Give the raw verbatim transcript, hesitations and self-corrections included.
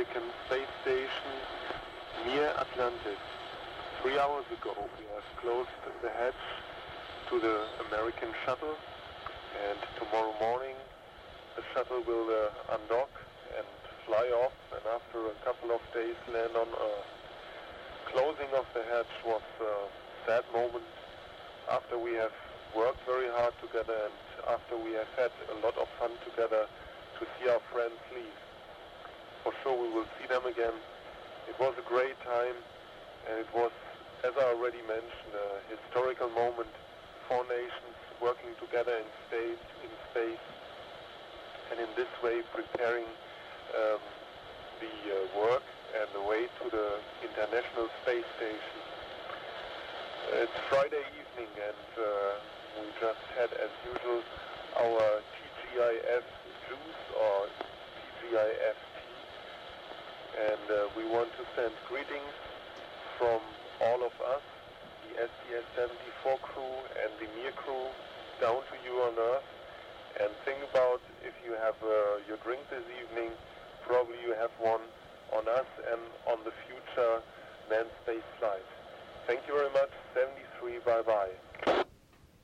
American space station near Atlantis. Three hours ago we have closed the hatch to the American shuttle, and tomorrow morning the shuttle will uh, undock and fly off, and after a couple of days land on Earth. Closing of the hatch was a sad moment after we have worked very hard together and after we have had a lot of fun together to see our friends leave. For sure we will see them again. It was a great time, and it was, as I already mentioned, a historical moment. Four nations working together in space, in space, and in this way preparing um, the uh, work and the way to the International Space Station. It's Friday evening, and uh, we just had, as usual, our T G I F juice or T G I F tea, and uh, we want to send greetings from all of us, the S T S seventy-four crew and the Mir crew, down to you on Earth. And think about, if you have uh, your drink this evening, probably you have one on us and on the future manned space flight. Thank you very much. seventy-three, bye bye.